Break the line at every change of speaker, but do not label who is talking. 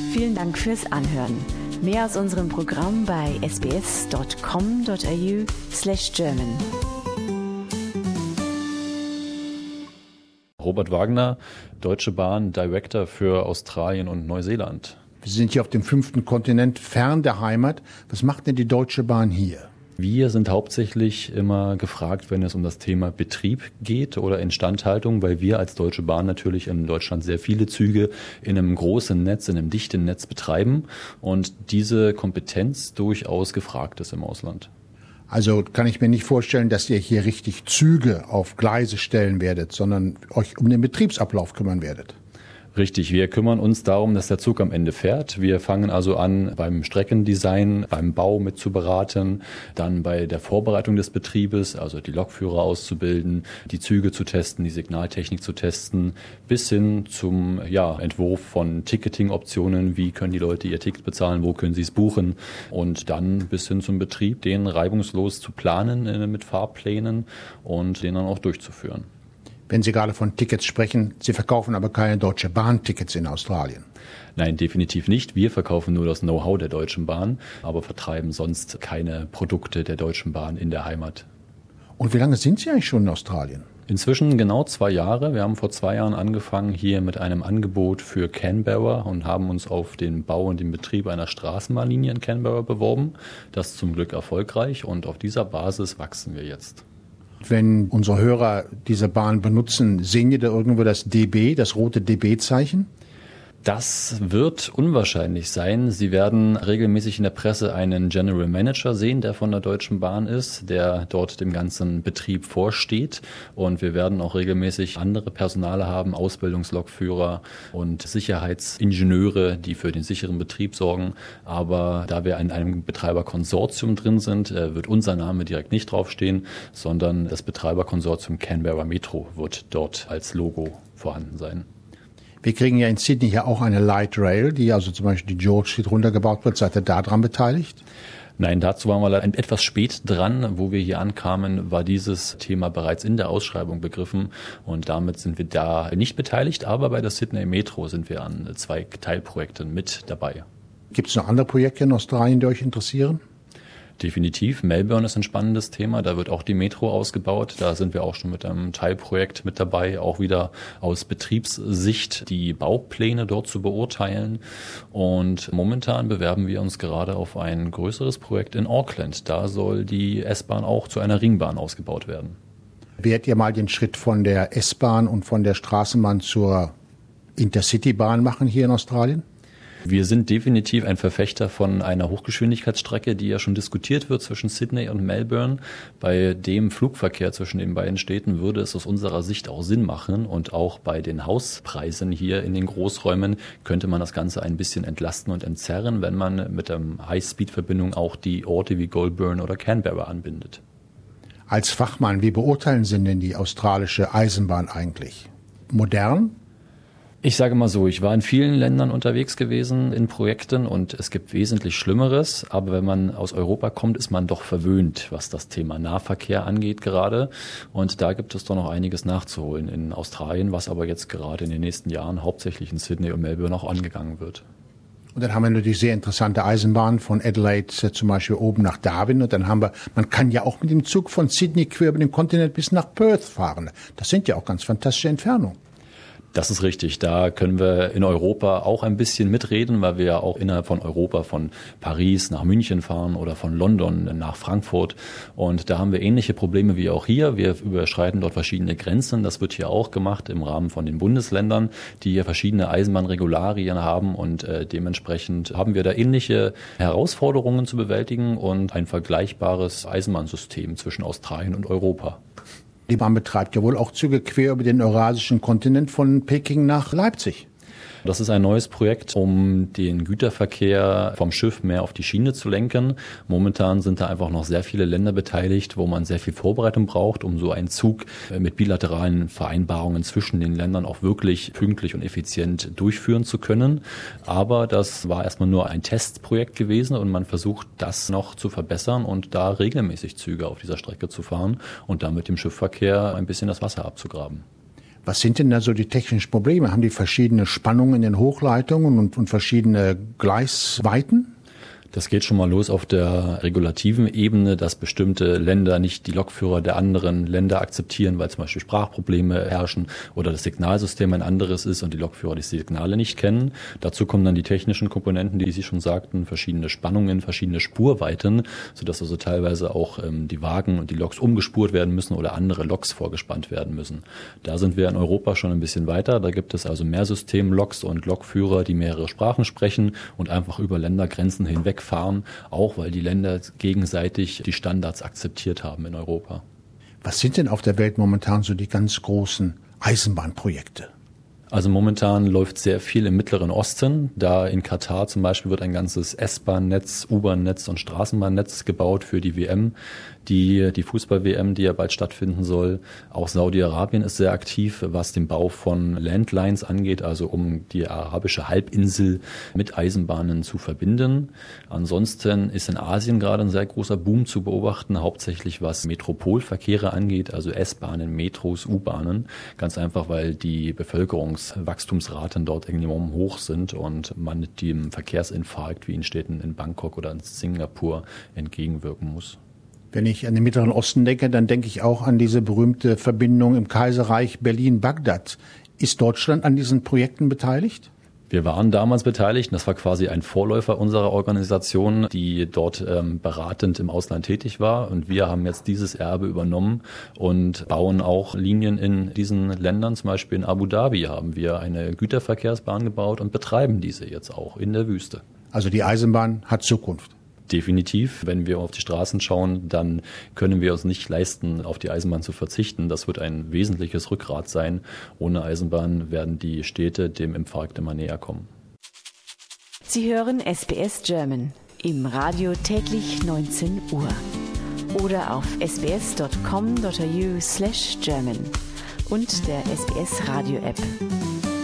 Vielen Dank fürs Anhören. Mehr aus unserem Programm bei sbs.com.au/German.
Robert Wagner, Deutsche Bahn, Director für Australien und Neuseeland.
Wir sind hier auf dem 5. Kontinent, fern der Heimat. Was macht denn die Deutsche Bahn hier?
Wir sind hauptsächlich immer gefragt, wenn es um das Thema Betrieb geht oder Instandhaltung, weil wir als Deutsche Bahn natürlich in Deutschland sehr viele Züge in einem großen Netz, in einem dichten Netz betreiben und diese Kompetenz durchaus gefragt ist im Ausland.
Also kann ich mir nicht vorstellen, dass ihr hier richtig Züge auf Gleise stellen werdet, sondern euch um den Betriebsablauf kümmern werdet.
Richtig, wir kümmern uns darum, dass der Zug am Ende fährt. Wir fangen also an, beim Streckendesign, beim Bau mit zu beraten, dann bei der Vorbereitung des Betriebes, also die Lokführer auszubilden, die Züge zu testen, die Signaltechnik zu testen, bis hin zum Entwurf von Ticketing-Optionen, wie können die Leute ihr Ticket bezahlen, wo können sie es buchen und dann bis hin zum Betrieb, den reibungslos zu planen mit Fahrplänen und den dann auch durchzuführen.
Wenn Sie gerade von Tickets sprechen, Sie verkaufen aber keine Deutsche Bahn-Tickets in Australien.
Nein, definitiv nicht. Wir verkaufen nur das Know-how der Deutschen Bahn, aber vertreiben sonst keine Produkte der Deutschen Bahn in der Heimat.
Und wie lange sind Sie eigentlich schon in Australien?
Inzwischen genau 2 Jahre. Wir haben vor 2 Jahren angefangen hier mit einem Angebot für Canberra und haben uns auf den Bau und den Betrieb einer Straßenbahnlinie in Canberra beworben. Das ist zum Glück erfolgreich und auf dieser Basis wachsen wir jetzt.
Wenn unsere Hörer diese Bahn benutzen, sehen die da irgendwo das DB, das rote DB-Zeichen?
Das wird unwahrscheinlich sein. Sie werden regelmäßig in der Presse einen General Manager sehen, der von der Deutschen Bahn ist, der dort dem ganzen Betrieb vorsteht. Und wir werden auch regelmäßig andere Personale haben, Ausbildungslokführer und Sicherheitsingenieure, die für den sicheren Betrieb sorgen. Aber da wir in einem Betreiberkonsortium drin sind, wird unser Name direkt nicht draufstehen, sondern das Betreiberkonsortium Canberra Metro wird dort als Logo vorhanden sein.
Wir kriegen ja in Sydney ja auch eine Light Rail, die also zum Beispiel die George Street runtergebaut wird. Seid ihr da dran beteiligt?
Nein, dazu waren wir etwas spät dran. Wo wir hier ankamen, war dieses Thema bereits in der Ausschreibung begriffen und damit sind wir da nicht beteiligt. Aber bei der Sydney Metro sind wir an 2 Teilprojekten mit dabei.
Gibt es noch andere Projekte in Australien, die euch interessieren?
Definitiv. Melbourne ist ein spannendes Thema. Da wird auch die Metro ausgebaut. Da sind wir auch schon mit einem Teilprojekt mit dabei, auch wieder aus Betriebssicht die Baupläne dort zu beurteilen. Und momentan bewerben wir uns gerade auf ein größeres Projekt in Auckland. Da soll die S-Bahn auch zu einer Ringbahn ausgebaut werden.
Werdet ihr mal den Schritt von der S-Bahn und von der Straßenbahn zur Intercity-Bahn machen hier in Australien?
Wir sind definitiv ein Verfechter von einer Hochgeschwindigkeitsstrecke, die ja schon diskutiert wird zwischen Sydney und Melbourne. Bei dem Flugverkehr zwischen den beiden Städten würde es aus unserer Sicht auch Sinn machen und auch bei den Hauspreisen hier in den Großräumen könnte man das Ganze ein bisschen entlasten und entzerren, wenn man mit der High-Speed-Verbindung auch die Orte wie Goulburn oder Canberra anbindet.
Als Fachmann, wie beurteilen Sie denn die australische Eisenbahn eigentlich? Modern?
Ich sage mal so, ich war in vielen Ländern unterwegs gewesen in Projekten und es gibt wesentlich Schlimmeres. Aber wenn man aus Europa kommt, ist man doch verwöhnt, was das Thema Nahverkehr angeht gerade. Und da gibt es doch noch einiges nachzuholen in Australien, was aber jetzt gerade in den nächsten Jahren hauptsächlich in Sydney und Melbourne auch angegangen wird.
Und dann haben wir natürlich sehr interessante Eisenbahnen von Adelaide zum Beispiel oben nach Darwin. Und dann man kann ja auch mit dem Zug von Sydney quer über den Kontinent bis nach Perth fahren. Das sind ja auch ganz fantastische Entfernungen.
Das ist richtig. Da können wir in Europa auch ein bisschen mitreden, weil wir ja auch innerhalb von Europa von Paris nach München fahren oder von London nach Frankfurt. Und da haben wir ähnliche Probleme wie auch hier. Wir überschreiten dort verschiedene Grenzen. Das wird hier auch gemacht im Rahmen von den Bundesländern, die hier verschiedene Eisenbahnregularien haben. Und dementsprechend haben wir da ähnliche Herausforderungen zu bewältigen und ein vergleichbares Eisenbahnsystem zwischen Australien und Europa.
Die Bahn betreibt ja wohl auch Züge quer über den eurasischen Kontinent von Peking nach Leipzig.
Das ist ein neues Projekt, um den Güterverkehr vom Schiff mehr auf die Schiene zu lenken. Momentan sind da einfach noch sehr viele Länder beteiligt, wo man sehr viel Vorbereitung braucht, um so einen Zug mit bilateralen Vereinbarungen zwischen den Ländern auch wirklich pünktlich und effizient durchführen zu können. Aber das war erstmal nur ein Testprojekt gewesen und man versucht, das noch zu verbessern und da regelmäßig Züge auf dieser Strecke zu fahren und damit dem Schiffsverkehr ein bisschen das Wasser abzugraben.
Was sind denn da so die technischen Probleme? Haben die verschiedene Spannungen in den Hochleitungen und verschiedene Gleisweiten?
Das geht schon mal los auf der regulativen Ebene, dass bestimmte Länder nicht die Lokführer der anderen Länder akzeptieren, weil zum Beispiel Sprachprobleme herrschen oder das Signalsystem ein anderes ist und die Lokführer die Signale nicht kennen. Dazu kommen dann die technischen Komponenten, die Sie schon sagten, verschiedene Spannungen, verschiedene Spurweiten, sodass also teilweise auch die Wagen und die Loks umgespurt werden müssen oder andere Loks vorgespannt werden müssen. Da sind wir in Europa schon ein bisschen weiter. Da gibt es also Mehrsystem-Loks und Lokführer, die mehrere Sprachen sprechen und einfach über Ländergrenzen hinweg fahren, auch weil die Länder gegenseitig die Standards akzeptiert haben in Europa.
Was sind denn auf der Welt momentan so die ganz großen Eisenbahnprojekte?
Also momentan läuft sehr viel im Mittleren Osten. Da in Katar zum Beispiel wird ein ganzes S-Bahn-Netz, U-Bahn-Netz und Straßenbahnnetz gebaut für die WM, die Fußball-WM, die ja bald stattfinden soll. Auch Saudi-Arabien ist sehr aktiv, was den Bau von Landlines angeht, also um die arabische Halbinsel mit Eisenbahnen zu verbinden. Ansonsten ist in Asien gerade ein sehr großer Boom zu beobachten, hauptsächlich was Metropolverkehre angeht, also S-Bahnen, Metros, U-Bahnen. Ganz einfach, weil die Bevölkerungswachstumsraten dort enorm hoch sind und man dem Verkehrsinfarkt wie in Städten in Bangkok oder in Singapur entgegenwirken muss.
Wenn ich an den Mittleren Osten denke, dann denke ich auch an diese berühmte Verbindung im Kaiserreich Berlin-Bagdad. Ist Deutschland an diesen Projekten beteiligt?
Wir waren damals beteiligt. Das war quasi ein Vorläufer unserer Organisation, die dort beratend im Ausland tätig war. Und wir haben jetzt dieses Erbe übernommen und bauen auch Linien in diesen Ländern. Zum Beispiel in Abu Dhabi haben wir eine Güterverkehrsbahn gebaut und betreiben diese jetzt auch in der Wüste.
Also die Eisenbahn hat Zukunft.
Definitiv. Wenn wir auf die Straßen schauen, dann können wir uns nicht leisten, auf die Eisenbahn zu verzichten. Das wird ein wesentliches Rückgrat sein. Ohne Eisenbahn werden die Städte dem Infarkt immer näher kommen.
Sie hören SBS German im Radio täglich 19 Uhr oder auf sbs.com.au/German und der SBS Radio App.